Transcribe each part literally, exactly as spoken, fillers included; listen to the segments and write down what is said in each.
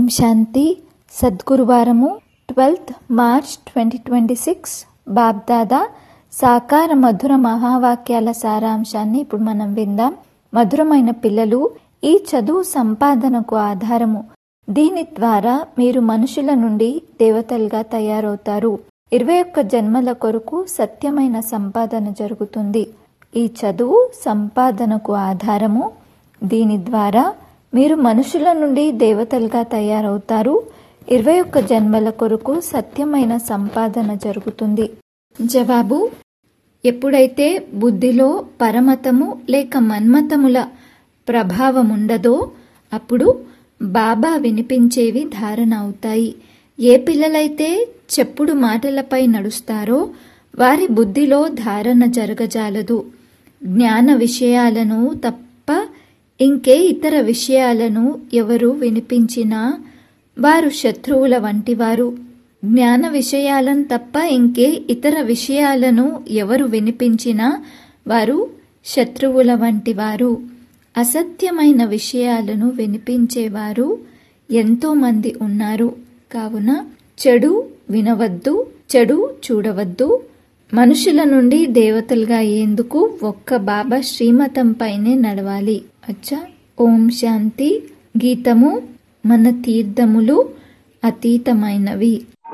శాంతి. సద్గురువారము twelfth March twenty twenty six. BapDada సాకార మధుర మహావాక్యాల సారాంశాన్ని ఇప్పుడు మనం విందాం. మధురమైన పిల్లలు, ఈ చదువు సంపాదనకు ఆధారము. దీని ద్వారా మీరు మనుషుల నుండి దేవతలుగా తయారవుతారు. ఇరవై ఒక్క జన్మల కొరకు సత్యమైన సంపాదన జరుగుతుంది. ఈ చదువు సంపాదనకు ఆధారము. దీని ద్వారా మీరు మనుషుల నుండి దేవతలుగా తయారవుతారు. ఇరవై ఒక్క జన్మల కొరకు సత్యమైన సంపాదన జరుగుతుంది. జవాబు: ఎప్పుడైతే బుద్ధిలో పరమతము లేక మన్మతముల ప్రభావముండదో అప్పుడు బాబా వినిపించేవి ధారణ అవుతాయి. ఏ పిల్లలైతే చెప్పుడు మాటలపై నడుస్తారో వారి బుద్ధిలో ధారణ జరగజాలదు. జ్ఞాన విషయాలను తప్ప ఇంకే ఇతర విషయాలను ఎవరు వినిపించినా వారు శత్రువుల వంటివారు. జ్ఞాన విషయాలను తప్ప ఇంకే ఇతర విషయాలను ఎవరు వినిపించినా వారు శత్రువుల వంటివారు. అసత్యమైన విషయాలను వినిపించేవారు ఎంతో మంది ఉన్నారు. కావున చెడు వినవద్దు, చెడు చూడవద్దు. మనుషుల నుండి దేవతలుగా అయ్యేందుకు ఒక్క బాబా శ్రీమతం పైనే నడవాలి. అచ్చా. ఓం శాంతి. గీతము: మన తీర్థములు అతీతమైనవి.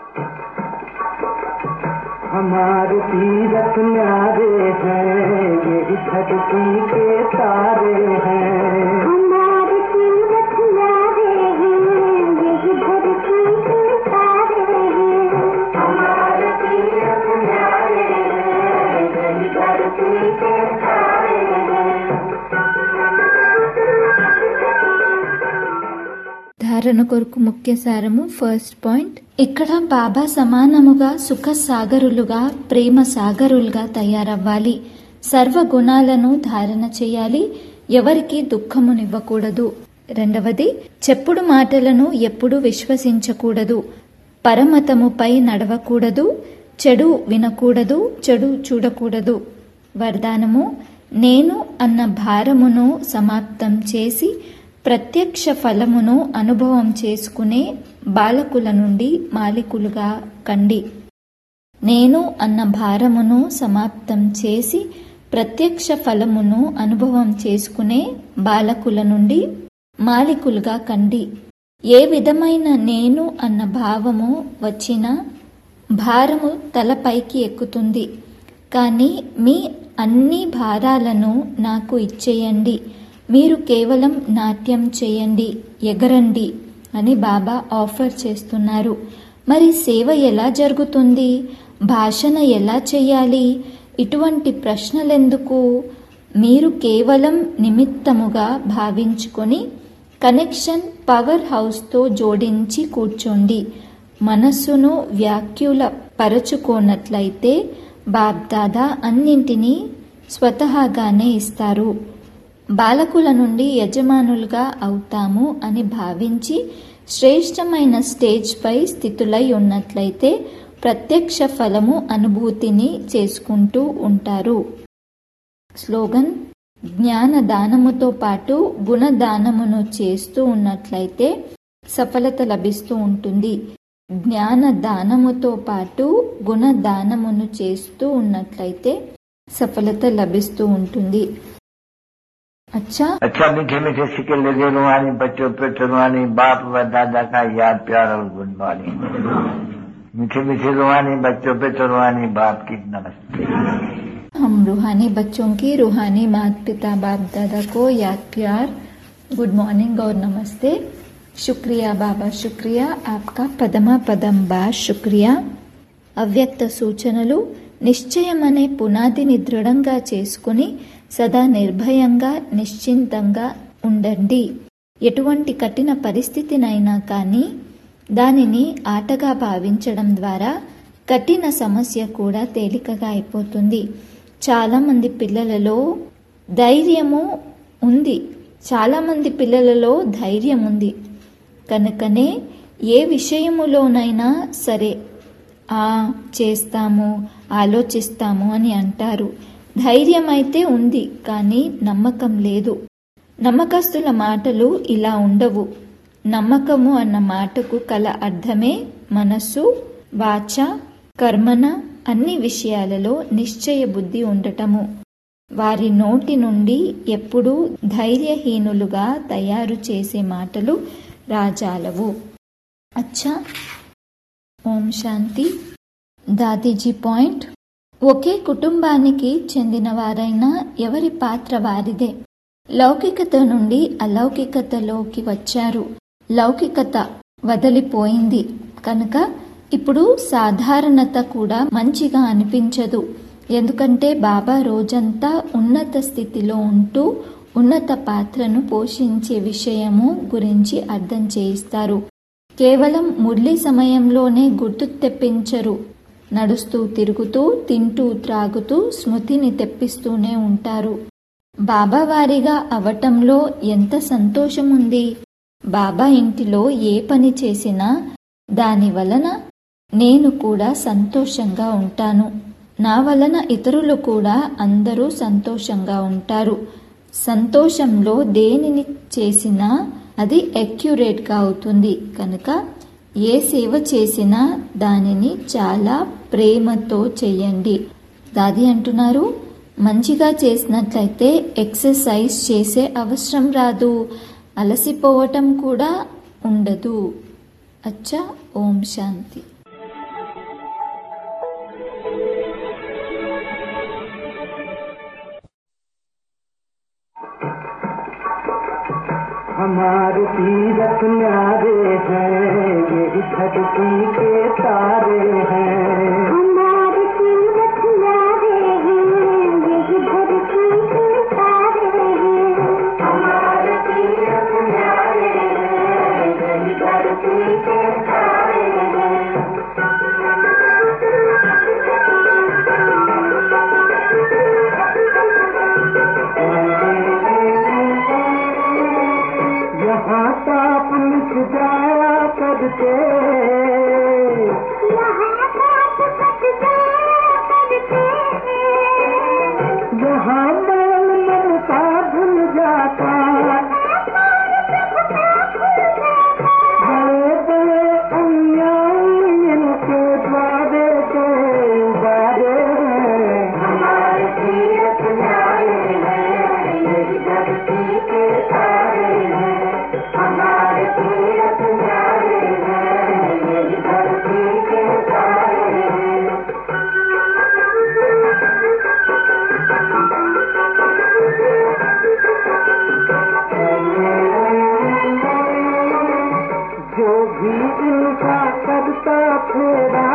हमारे तीरथ न्यारे हैं, यही धरती के तारे हैं. हमारे तीरथ न्यारे हैं, यही धरती के तारे हैं. हमारे तीरथ न्यारे हैं, यही धरती के तारे हैं. ధారణ కొరకు ముఖ్య సారము. ఫస్ట్ పాయింట్, ఇక్కడ బాబా సమానముగా సుఖ సాగరులుగా, ప్రేమ సాగరులుగా తయారవ్వాలి. సర్వ గుణాలను ధారణ చేయాలి. ఎవరికి దుఃఖమునివ్వకూడదు. రెండవది, చెప్పుడు మాటలను ఎప్పుడూ విశ్వసించకూడదు. పరమతముపై నడవకూడదు. చెడు వినకూడదు, చెడు చూడకూడదు. వరదానము: నేను అన్న భారమును సమాప్తం చేసి ప్రత్యక్ష ఫలమును అనుభవం చేసుకునే బాలకుల నుండి మాలికులుగా కండి. నేను అన్న భారమును సమాప్తం చేసి ప్రత్యక్ష ఫలమును అనుభవం చేసుకునే బాలకుల నుండి మాలికులుగా కండి. ఏ విధమైన నేను అన్న భావము వచ్చినా భారము తలపైకి ఎక్కుతుంది. కానీ మీ అన్ని భారాలను నాకు ఇచ్చేయండి. మీరు కేవలం నాట్యం చేయండి, ఎగరండి అని బాబా ఆఫర్ చేస్తున్నారు. మరి సేవ ఎలా జరుగుతుంది? భాషణ ఎలా చేయాలి? ఇటువంటి ప్రశ్నలెందుకు? మీరు కేవలం నిమిత్తముగా భావించుకొని కనెక్షన్ పవర్ హౌస్తో జోడించి కూర్చోండి. మనస్సును వ్యాఖ్యుల పరచుకోనట్లయితే బాబ్దాదా అన్నింటినీ స్వతహాగానే ఇస్తారు. బాలకుల నుండి యజమానులుగా అవుతాము అని భావించి శ్రేష్టమైన స్టేజ్ పై స్థితులై ఉన్నట్లయితే ప్రత్యక్ష ఫలము అనుభూతిని చేసుకుంటూ ఉంటారు. స్లోగన్: జ్ఞాన దానముతో పాటు గుణదానమును చేస్తూ ఉన్నట్లయితే సఫలత లభిస్తూ ఉంటుంది. జ్ఞాన దానముతో పాటు గుణదానమును చేస్తూ ఉన్నట్లయితే సఫలత లభిస్తూ ఉంటుంది. अच्छा अच्छा मीठे मीठे सिक्के लगे रुहानी बच्चों पे रुहानी बाप व दादा का याद प्यार और गुड मॉर्निंग. मीठे मीठे रुहानी बच्चों पे रुहानी बाप की नमस्ते. हम रूहानी बच्चों की रूहानी माता पिता बाप दादा को याद प्यार, गुड मॉर्निंग और नमस्ते. शुक्रिया बाबा, शुक्रिया. आपका पदमा पदम बार शुक्रिया. అవ్యక్త సూచనలు: నిశ్చయం అనే పునాదిని దృఢంగా చేసుకుని సదా నిర్భయంగా నిశ్చింతంగా ఉండండి. ఎటువంటి కఠిన పరిస్థితినైనా కానీ దానిని ఆటగా భావించడం ద్వారా కఠిన సమస్య కూడా తేలికగా అయిపోతుంది. చాలామంది పిల్లలలో ధైర్యము ఉంది చాలామంది పిల్లలలో ధైర్యం ఉంది కనుకనే ఏ విషయములోనైనా సరే ఆ చేస్తాము, ఆలోచిస్తాము అని అంటారు. ధైర్యం అయితే ఉంది, కానీ నమ్మకం లేదు. నమ్మకస్తుల మాటలు ఇలా ఉండవు. నమ్మకము అన్న మాటకు కల అర్థమే మనస్సు, వాచ, కర్మన అన్ని విషయాలలో నిశ్చయ బుద్ధి ఉండటము. వారి నోటి నుండి ఎప్పుడూ ధైర్యహీనులుగా తయారు చేసే మాటలు రాజాలవు. అచ్చా, ఓం శాంతి. దాదీజీ పాయింట్: ఒకే కుటుంబానికి చెందిన వారైనా ఎవరి పాత్ర వారిదే. లౌకికత నుండి అలౌకికతలోకి వచ్చారు. లౌకికత వదిలిపోయింది కనుక ఇప్పుడు సాధారణత కూడా మంచిగా అనిపించదు. ఎందుకంటే బాబా రోజంతా ఉన్నత స్థితిలో ఉంటూ ఉన్నత పాత్రను పోషించే విషయము గురించి అర్థం చేయిస్తారు. కేవలం మురళి సమయంలోనే గుర్తు తెప్పించరు. నడుస్తూ, తిరుగుతూ, తింటూ, త్రాగుతూ స్మృతిని తెప్పిస్తూనే ఉంటారు. బాబా వారిగా అవటంలో ఎంత సంతోషం ఉంది. బాబా ఇంటిలో ఏ పని చేసినా దాని వలన నేను కూడా సంతోషంగా ఉంటాను. నా వలన ఇతరులు కూడా అందరూ సంతోషంగా ఉంటారు. సంతోషంలో దేనిని చేసినా అది అక్యురేట్గా అవుతుంది కనుక ఏ సేవ చేసినా దానిని చాలా ప్రేమతో చెయ్యండి. దాది అంటున్నారు, మంచిగా చేసినట్లయితే ఎక్సర్సైజ్ చేసే అవసరం రాదు, అలసిపోవటం కూడా ఉండదు. అచ్చా, ఓం శాంతి. हमारे तीरथ न्यारे हैं, यही धरती के तारे हैं। हमारे तीरथ न्यारे हैं, यही धरती के तारे हैं। हमारे तीरथ न्यारे हैं, यही धरती के तारे हैं। यहाँ पाप मिट जाया करते, यहाँ पाप मिट जाया करते, यहाँ मैल ममता भूल जाता, बड़े बड़े अन्यायी इनके द्वारे के उबारे हैं। हमारे तीरथ न्यारे हैं, यही धरती के तारे हैं। हमारे तीरथ न्यारे हैं, यही धरती के तारे हैं। जो भी इनका करता फेरा,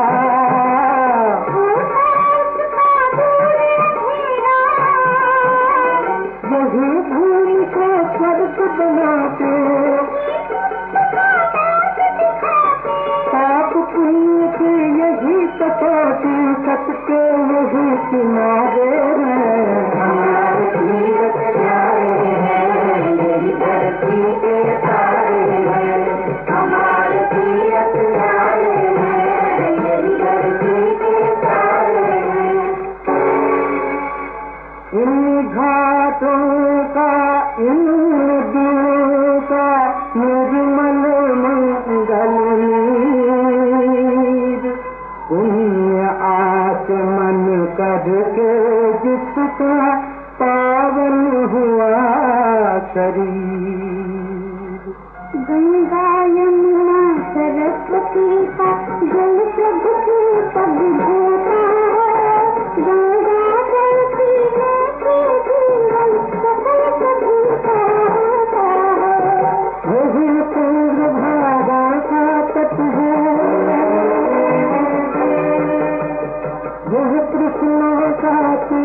यही भूमि को स्वर्ग बनाते, पाप पुण्य की यही कसौटी, सबके यही किनारे हैं। हमारे तीरथ न्यारे हैं, यही धरती के तारे हैं। हमारे तीरथ न्यारे हैं, यही धरती के तारे हैं। इन घाटों का, इन नदियों का निर्मल मंगल नीर, पुण्य आचमन करके जिसका पावन हुआ शरीर। गंगा यमुना सरस्वती का जल प्रभु की पग धोता है। गंगा जल पीने के जीवन सकल प्रभु का होता है। वही पूर्व भागा का तट है, यह कृष्ण का